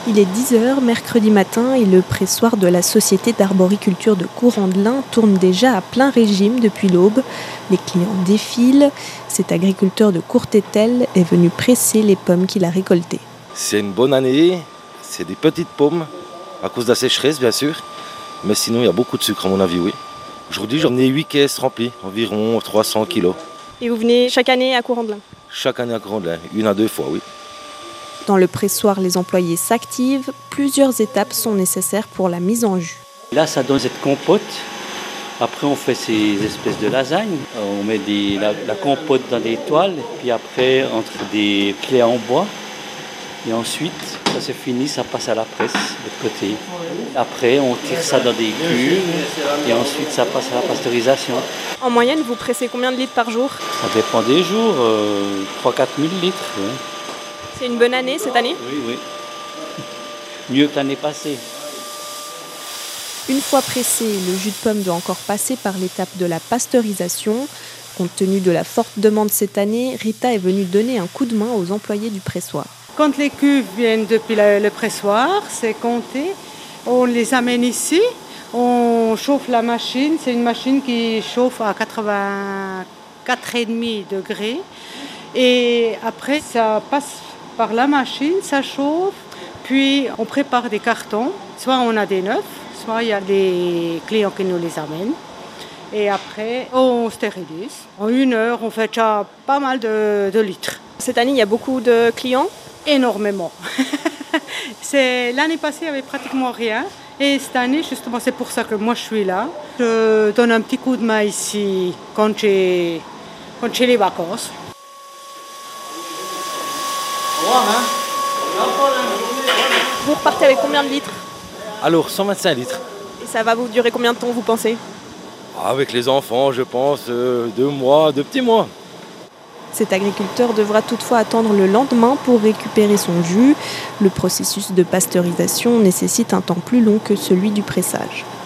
Il est 10 h mercredi matin et le pressoir de la Société d'arboriculture de Courandlin tourne déjà à plein régime depuis l'aube. Les clients défilent. Cet agriculteur de Courtétel est venu presser les pommes qu'il a récoltées. C'est une bonne année, c'est des petites pommes, à cause de la sécheresse bien sûr. Mais sinon il y a beaucoup de sucre à mon avis, oui. Aujourd'hui j'en ai 8 caisses remplies, environ 300 kilos. Et vous venez chaque année à Courandlin ? Chaque année à Courandlin, 1 à 2 fois, oui. Dans le pressoir, les employés s'activent. Plusieurs étapes sont nécessaires pour la mise en jus. Là, ça donne cette compote. Après, on fait ces espèces de lasagnes. On met la compote dans des toiles. Puis après, entre des clés en bois. Et ensuite, ça c'est fini, ça passe à la presse de l'autre côté. Après, on tire ça dans des cuves. Et ensuite, ça passe à la pasteurisation. En moyenne, vous pressez combien de litres par jour ? Ça dépend des jours, 3-4 000 litres. Ouais. C'est une bonne année cette année ? Oui. Mieux que l'année passée. Une fois pressé, le jus de pomme doit encore passer par l'étape de la pasteurisation. Compte tenu de la forte demande cette année, Rita est venue donner un coup de main aux employés du pressoir. Quand les cuves viennent depuis le pressoir, c'est compté. On les amène ici, on chauffe la machine. C'est une machine qui chauffe à 84,5 degrés. Et après, ça passe par la machine, ça chauffe, puis on prépare des cartons. Soit on a des neufs, soit il y a des clients qui nous les amènent. Et après, on stérilise. En 1 heure, on fait déjà pas mal de litres. Cette année, il y a beaucoup de clients ? Énormément. L'année passée, il n'y avait pratiquement rien. Et cette année, justement, c'est pour ça que moi, je suis là. Je donne un petit coup de main ici quand j'ai les vacances. Vous repartez avec combien de litres ? Alors 125 litres. Et ça va vous durer combien de temps, vous pensez ? Avec les enfants, je pense 2 mois, 2 petits mois. Cet agriculteur devra toutefois attendre le lendemain pour récupérer son jus. Le processus de pasteurisation nécessite un temps plus long que celui du pressage.